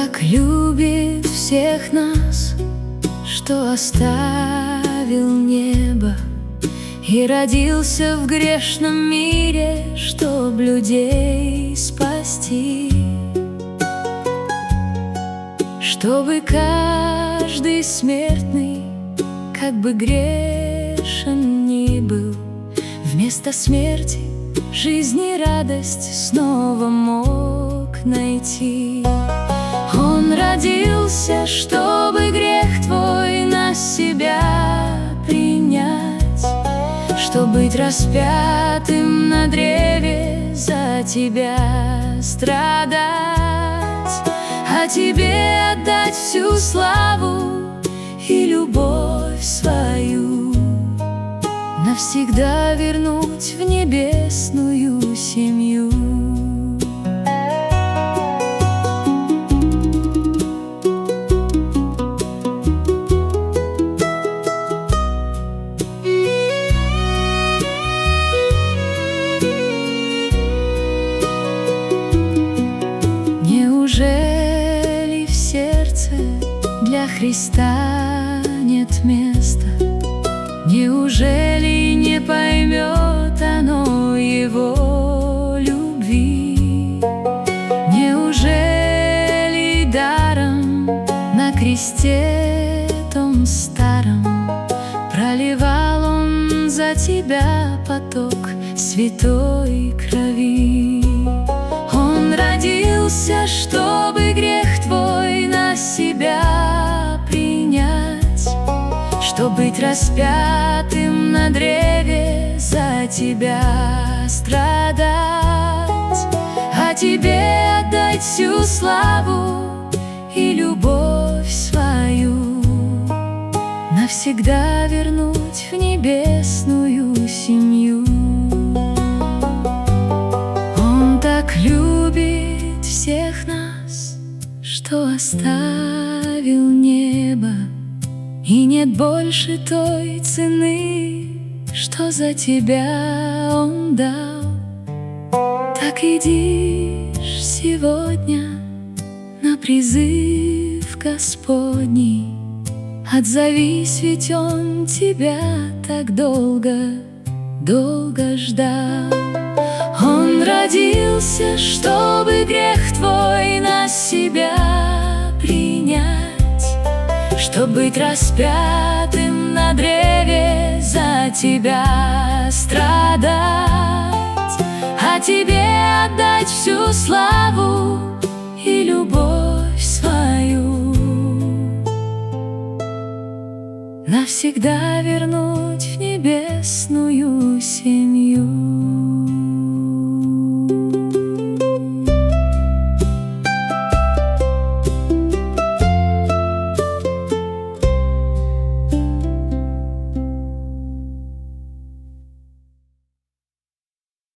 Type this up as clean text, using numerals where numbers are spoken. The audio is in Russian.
так любит всех нас, что оставил небо и родился в грешном мире, чтоб людей спасти. Чтобы каждый смертный, как бы грешен ни был, вместо смерти жизни радость снова мог найти. Он родился, чтобы грех твой на себя принять, чтобы быть распятым на древе за тебя страдать, а тебе отдать всю славу и любовь свою, навсегда вернуть в небесную семью. Неужели в сердце для Христа нет места? Неужели не поймет оно Его любви? Неужели даром на кресте том старом проливал Он за тебя поток святой крови? Он родился, чтобы грех твой на себя принять, чтоб быть распятым на древе за тебя страдать, а тебе отдать всю славу и любовь свою, навсегда вернуть в небесную семью. Он так любит всех нас, что оставил небо, и нет больше той цены, что за тебя Он дал. Так идишь сегодня на призыв Господний, отзовись, ведь Он тебя так долго, долго ждал. Он родился, чтобы грех твой на себя принять, чтоб быть распятым на древе за тебя страдать, а тебе отдать всю славу и любовь свою, навсегда вернуть в небесную семью.